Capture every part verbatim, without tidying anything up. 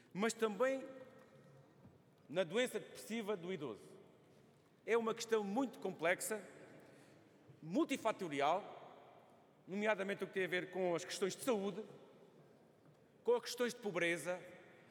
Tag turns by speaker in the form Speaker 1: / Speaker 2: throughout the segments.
Speaker 1: mas também na doença depressiva do idoso. É uma questão muito complexa, multifatorial, nomeadamente o que tem a ver com as questões de saúde, com as questões de pobreza,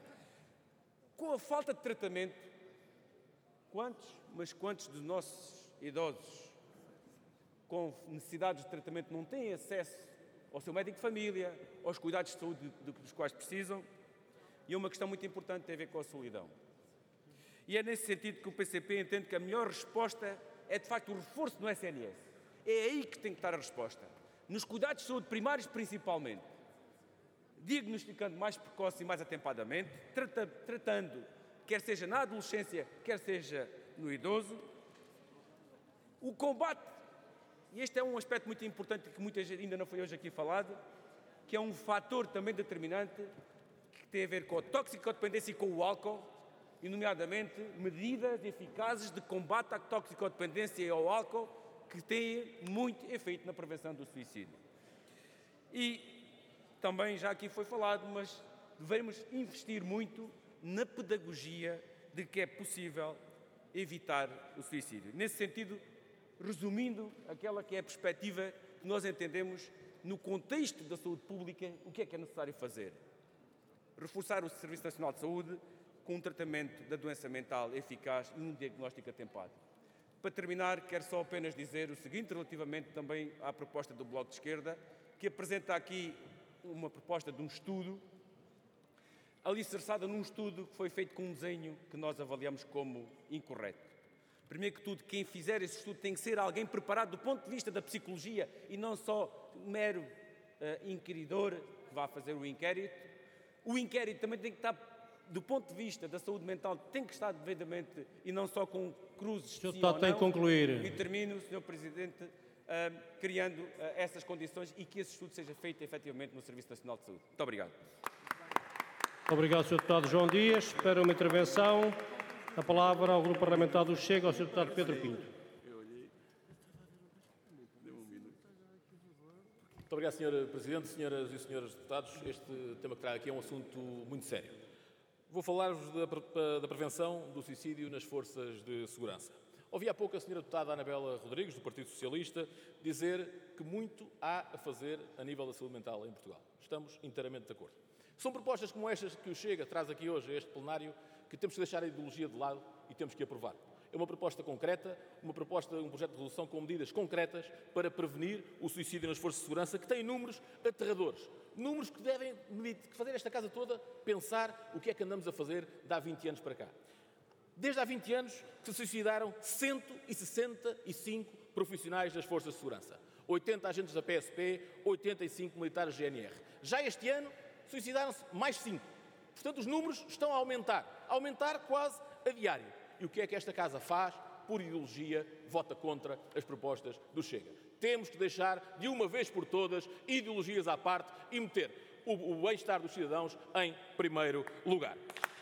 Speaker 1: com a falta de tratamento. Quantos, mas quantos dos nossos idosos com necessidades de tratamento não têm acesso ao seu médico de família, aos cuidados de saúde dos quais precisam? E é uma questão muito importante, tem a ver com a solidão. E é nesse sentido que o P C P entende que a melhor resposta é, de facto, o reforço no S N S. É aí que tem que estar a resposta. Nos cuidados de saúde primários, principalmente. Diagnosticando mais precoce e mais atempadamente, trata, tratando, quer seja na adolescência, quer seja no idoso. O combate, e este é um aspecto muito importante que muita gente ainda não foi hoje aqui falado, que é um fator também determinante que tem a ver com a toxicodependência e com o álcool, e nomeadamente medidas eficazes de combate à toxicodependência e ao álcool que têm muito efeito na prevenção do suicídio. E também já aqui foi falado, mas devemos investir muito na pedagogia de que é possível evitar o suicídio. Nesse sentido, resumindo aquela que é a perspectiva que nós entendemos no contexto da saúde pública, o que é que é necessário fazer? Reforçar o Serviço Nacional de Saúde com um tratamento da doença mental eficaz e um diagnóstico atempado. Para terminar, quero só apenas dizer o seguinte, relativamente também à proposta do Bloco de Esquerda, que apresenta aqui uma proposta de um estudo, alicerçada num estudo que foi feito com um desenho que nós avaliamos como incorreto. Primeiro que tudo, quem fizer esse estudo tem que ser alguém preparado do ponto de vista da psicologia e não só um mero uh, inquiridor que vá fazer o inquérito. O inquérito também tem que estar, do ponto de vista da saúde mental, tem que estar devidamente e não só com cruzes.
Speaker 2: O senhor deputado tem que concluir.
Speaker 1: E termino, senhor Presidente, uh, criando uh, essas condições e que esse estudo seja feito efetivamente no Serviço Nacional de Saúde. Muito obrigado.
Speaker 2: Obrigado, senhor deputado João Dias. Para uma intervenção, a palavra ao Grupo Parlamentar do Chega, ao senhor deputado Pedro Pinto.
Speaker 3: Muito obrigado, senhor Presidente, senhoras e senhores deputados. Este tema que trago aqui é um assunto muito sério. Vou falar-vos da, da prevenção do suicídio nas forças de segurança. Ouvi há pouco a senhora deputada Anabela Rodrigues, do Partido Socialista, dizer que muito há a fazer a nível da saúde mental em Portugal. Estamos inteiramente de acordo. São propostas como estas que o Chega traz aqui hoje a este plenário que temos que deixar a ideologia de lado e temos que aprovar. É uma proposta concreta, uma proposta, um projeto de resolução com medidas concretas para prevenir o suicídio nas forças de segurança, que tem números aterradores. Números que devem fazer esta casa toda pensar o que é que andamos a fazer de há vinte anos para cá. Desde há vinte anos que se suicidaram cento e sessenta e cinco profissionais das forças de segurança. oitenta agentes da P S P, oitenta e cinco militares G N R. Já este ano suicidaram-se mais cinco. Portanto, os números estão a aumentar. A aumentar quase a diário. E o que é que esta casa faz? Por ideologia, vota contra as propostas do Chega. Temos que deixar, de uma vez por todas, ideologias à parte e meter o, o bem-estar dos cidadãos em primeiro lugar.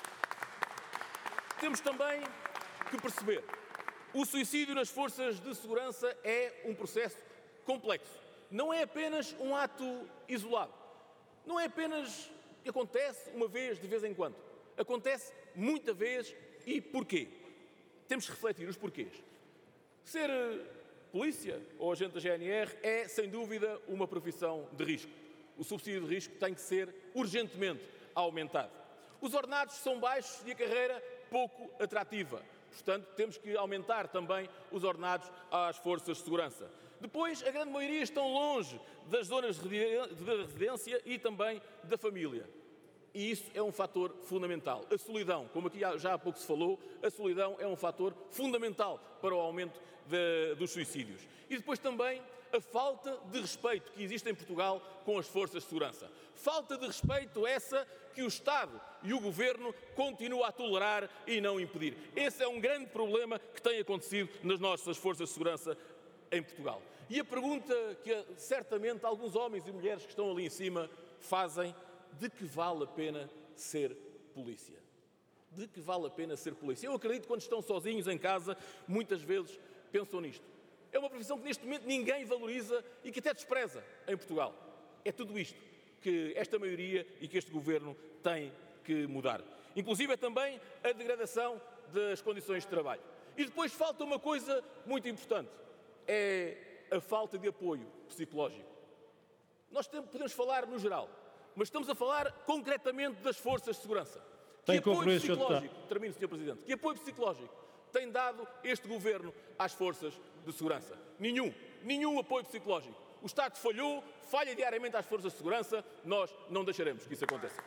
Speaker 3: Temos também que perceber o suicídio nas forças de segurança é um processo complexo. Não é apenas um ato isolado. Não é apenas que acontece uma vez, de vez em quando. Acontece muita vez e porquê? Temos que refletir os porquês. Ser polícia ou agente da G N R é, sem dúvida, uma profissão de risco. O subsídio de risco tem que ser urgentemente aumentado. Os ordenados são baixos e a carreira pouco atrativa. Portanto, temos que aumentar também os ordenados às forças de segurança. Depois, a grande maioria estão longe das zonas de residência e também da família. E isso é um fator fundamental. A solidão, como aqui já há pouco se falou, a solidão é um fator fundamental para o aumento de, dos suicídios. E depois também a falta de respeito que existe em Portugal com as forças de segurança. Falta de respeito essa que o Estado e o Governo continuam a tolerar e não impedir. Esse é um grande problema que tem acontecido nas nossas forças de segurança em Portugal. E a pergunta que certamente alguns homens e mulheres que estão ali em cima fazem: de que vale a pena ser polícia? De que vale a pena ser polícia? Eu acredito que quando estão sozinhos em casa, muitas vezes pensam nisto. É uma profissão que neste momento ninguém valoriza e que até despreza em Portugal. É tudo isto que esta maioria e que este Governo tem que mudar. Inclusive é também a degradação das condições de trabalho. E depois falta uma coisa muito importante, é a falta de apoio psicológico. Nós podemos falar no geral, mas estamos a falar concretamente das forças de segurança.
Speaker 2: Tem
Speaker 3: que apoio
Speaker 2: senhor
Speaker 3: psicológico, termino, senhor Presidente, que apoio psicológico tem dado este Governo às forças de segurança? Nenhum, nenhum apoio psicológico. O Estado falhou, falha diariamente às forças de segurança, nós não deixaremos que isso aconteça.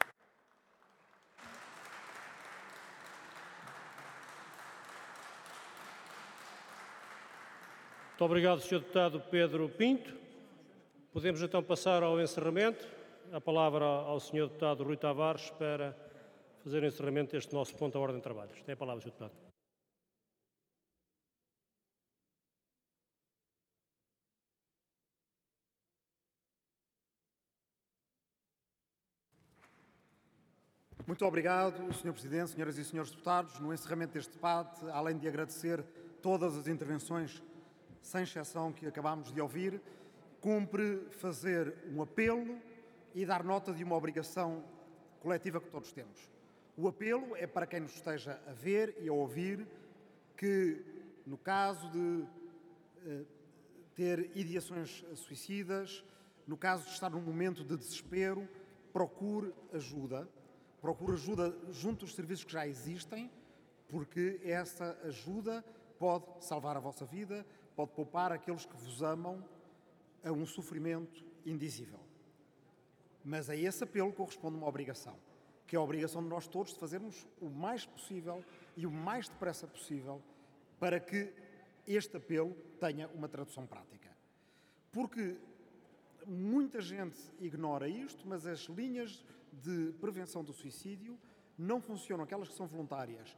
Speaker 2: Muito obrigado, senhor Deputado Pedro Pinto. Podemos então passar ao encerramento. A palavra ao senhor Deputado Rui Tavares para fazer o encerramento deste nosso ponto da ordem de trabalhos. Tem a palavra, senhor Deputado.
Speaker 4: Muito obrigado, senhor Presidente, senhoras e senhores deputados. No encerramento deste debate, além de agradecer todas as intervenções, sem exceção, que acabámos de ouvir, cumpre fazer um apelo e dar nota de uma obrigação coletiva que todos temos. O apelo é para quem nos esteja a ver e a ouvir que, no caso de eh, ter ideações suicidas, no caso de estar num momento de desespero, procure ajuda. Procure ajuda junto aos serviços que já existem, porque essa ajuda pode salvar a vossa vida, pode poupar aqueles que vos amam a um sofrimento indizível. Mas a esse apelo corresponde uma obrigação, que é a obrigação de nós todos de fazermos o mais possível e o mais depressa possível para que este apelo tenha uma tradução prática. Porque muita gente ignora isto, mas as linhas de prevenção do suicídio não funcionam, aquelas que são voluntárias,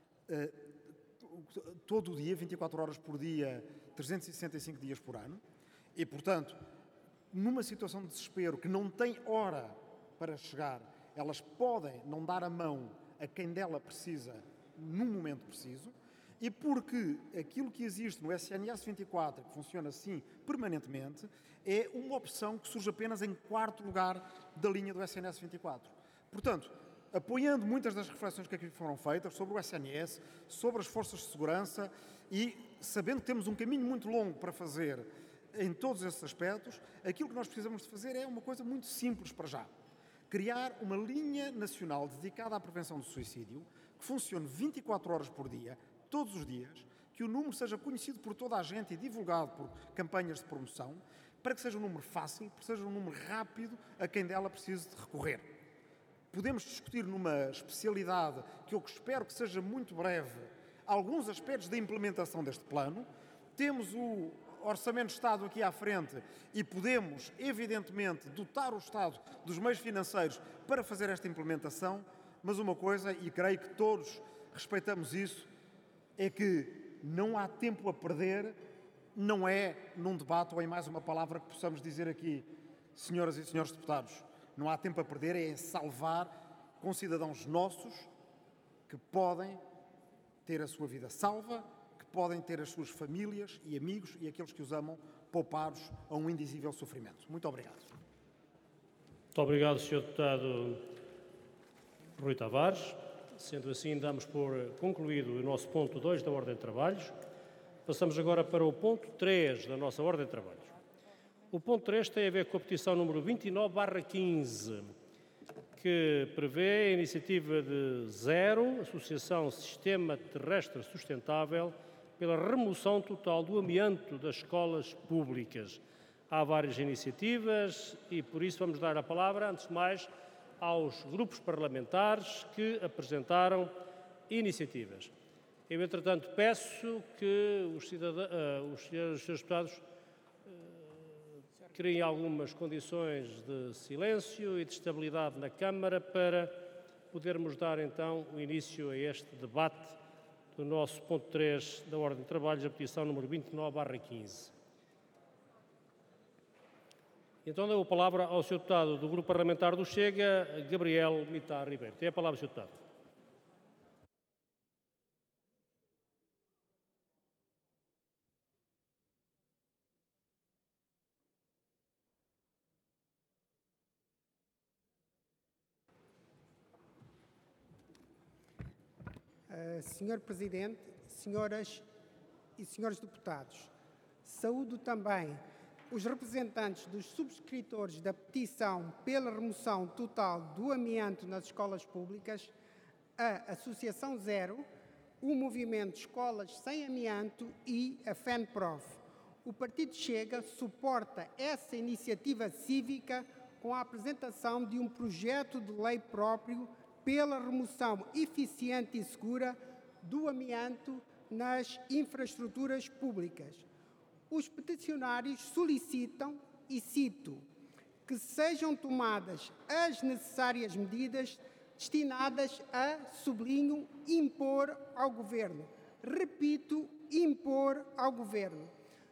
Speaker 4: todo o dia, vinte e quatro horas por dia, trezentos e sessenta e cinco dias por ano, e, portanto, numa situação de desespero que não tem hora para chegar, elas podem não dar a mão a quem dela precisa num momento preciso, e porque aquilo que existe no S N S vinte e quatro, que funciona assim permanentemente, é uma opção que surge apenas em quarto lugar da linha do S N S vinte e quatro. Portanto, apoiando muitas das reflexões que aqui foram feitas sobre o S N S, sobre as forças de segurança e sabendo que temos um caminho muito longo para fazer em todos esses aspectos, aquilo que nós precisamos de fazer é uma coisa muito simples para já. Criar uma linha nacional dedicada à prevenção do suicídio, que funcione vinte e quatro horas por dia, todos os dias, que o número seja conhecido por toda a gente e divulgado por campanhas de promoção, para que seja um número fácil, para que seja um número rápido a quem dela precise de recorrer. Podemos discutir numa especialidade que eu espero que seja muito breve alguns aspectos da implementação deste plano. Temos o Orçamento de Estado aqui à frente e podemos, evidentemente, dotar o Estado dos meios financeiros para fazer esta implementação, mas uma coisa, e creio que todos respeitamos isso, é que não há tempo a perder, não é num debate ou em mais uma palavra que possamos dizer aqui, senhoras e senhores deputados, não há tempo a perder, é em salvar concidadãos nossos que podem ter a sua vida salva, que podem ter as suas famílias e amigos e aqueles que os amam poupados a um indizível sofrimento. Muito obrigado.
Speaker 2: Muito obrigado, senhor Deputado Rui Tavares. Sendo assim, damos por concluído o nosso ponto dois da Ordem de Trabalhos. Passamos agora para o ponto três da nossa Ordem de Trabalhos. O ponto três tem a ver com a petição número vinte e nove barra quinze, que prevê a iniciativa de Zero, Associação Sistema Terrestre Sustentável, pela remoção total do amianto das escolas públicas. Há várias iniciativas e, por isso, vamos dar a palavra, antes de mais, aos grupos parlamentares que apresentaram iniciativas. Eu, entretanto, peço que os, cidadãos, uh, os senhores, os senhores deputados uh, criem algumas condições de silêncio e de estabilidade na Câmara para podermos dar, então, o início a este debate do nosso ponto três da Ordem de Trabalhos, a petição número vinte e nove barra quinze. Então dou a palavra ao senhor Deputado do Grupo Parlamentar do Chega, Gabriel Mitar Ribeiro. Tem a palavra, senhor Deputado.
Speaker 5: Uh, senhor Presidente, senhoras e senhores deputados, saúdo também os representantes dos subscritores da petição pela remoção total do amianto nas escolas públicas, a Associação Zero, o Movimento Escolas Sem Amianto e a FENPROF. O Partido Chega suporta essa iniciativa cívica com a apresentação de um projeto de lei próprio pela remoção eficiente e segura do amianto nas infraestruturas públicas. Os peticionários solicitam, e cito, que sejam tomadas as necessárias medidas destinadas a, sublinho, impor ao Governo. Repito, impor ao Governo.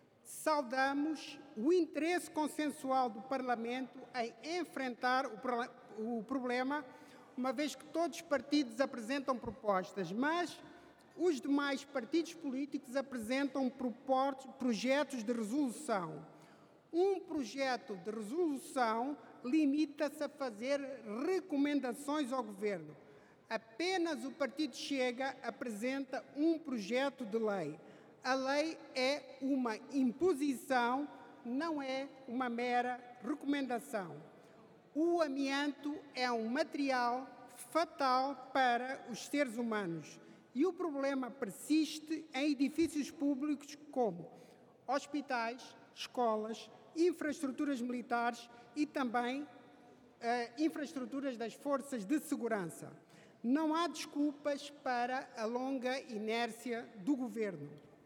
Speaker 5: Saudamos o interesse consensual do Parlamento em enfrentar o, pro o problema, uma vez que todos os partidos apresentam propostas, mas os demais partidos políticos apresentam projetos de resolução. Um projeto de resolução limita-se a fazer recomendações ao Governo. Apenas o Partido Chega apresenta um projeto de lei. A lei é uma imposição, não é uma mera recomendação. O amianto é um material fatal para os seres humanos e o problema persiste em edifícios públicos como hospitais, escolas, infraestruturas militares e também eh, infraestruturas das forças de segurança. Não há desculpas para a longa inércia do Governo.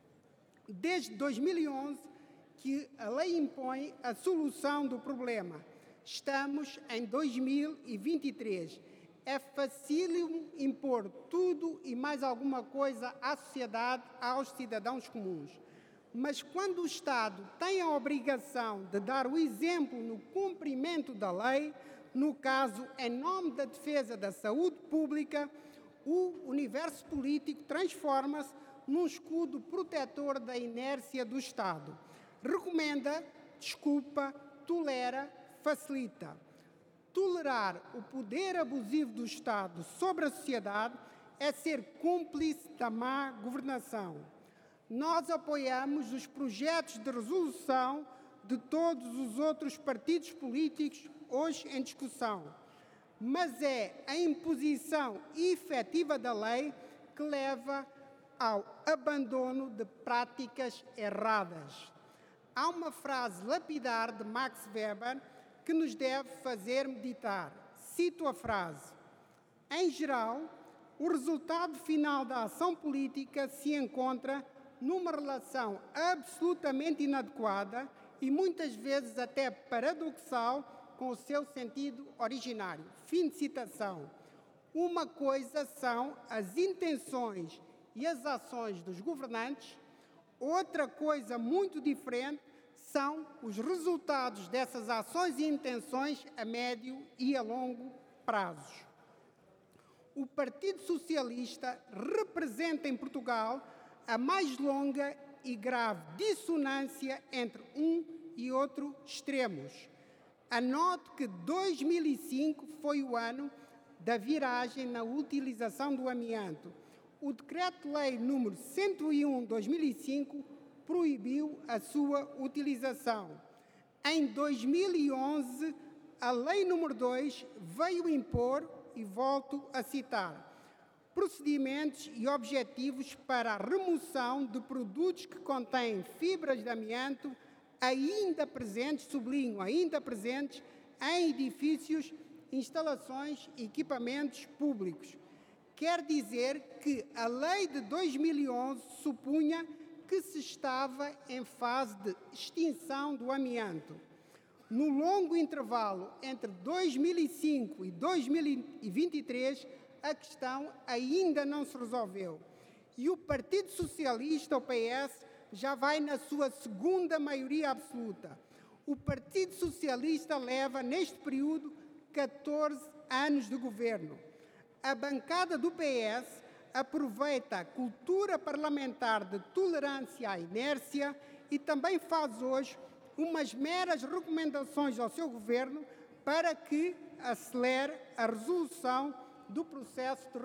Speaker 5: Desde dois mil e onze que a lei impõe a solução do problema. Estamos em dois mil e vinte e três. É facílimo impor tudo e mais alguma coisa à sociedade, aos cidadãos comuns. Mas quando o Estado tem a obrigação de dar o exemplo no cumprimento da lei, no caso, em nome da defesa da saúde pública, o universo político transforma-se num escudo protetor da inércia do Estado. Recomenda, desculpa, tolera, facilita. Tolerar o poder abusivo do Estado sobre a sociedade é ser cúmplice da má governação. Nós apoiamos os projetos de resolução de todos os outros partidos políticos hoje em discussão, mas é a imposição efetiva da lei que leva ao abandono de práticas erradas. Há uma frase lapidar de Max Weber que nos deve fazer meditar. Cito a frase: em geral, o resultado final da ação política se encontra numa relação absolutamente inadequada e muitas vezes até paradoxal com o seu sentido originário. Fim de citação. Uma coisa são as intenções e as ações dos governantes, outra coisa muito diferente são os resultados dessas ações e intenções a médio e a longo prazos. O Partido Socialista representa em Portugal a mais longa e grave dissonância entre um e outro extremos. Anote que dois mil e cinco foi o ano da viragem na utilização do amianto. O Decreto-Lei número cento e um de dois mil e cinco proibiu a sua utilização. Em dois mil e onze, a Lei número dois veio impor, e volto a citar, procedimentos e objetivos para a remoção de produtos que contêm fibras de amianto ainda presentes, sublinho, ainda presentes em edifícios, instalações e equipamentos públicos. Quer dizer que a lei de dois mil e onze supunha que se estava em fase de extinção do amianto. No longo intervalo entre dois mil e cinco e dois mil e vinte e três, a questão ainda não se resolveu. E o Partido Socialista, o P S, já vai na sua segunda maioria absoluta. O Partido Socialista leva, neste período, catorze anos de governo. A bancada do P S aproveita a cultura parlamentar de tolerância à inércia e também faz hoje umas meras recomendações ao seu governo para que acelere a resolução do processo de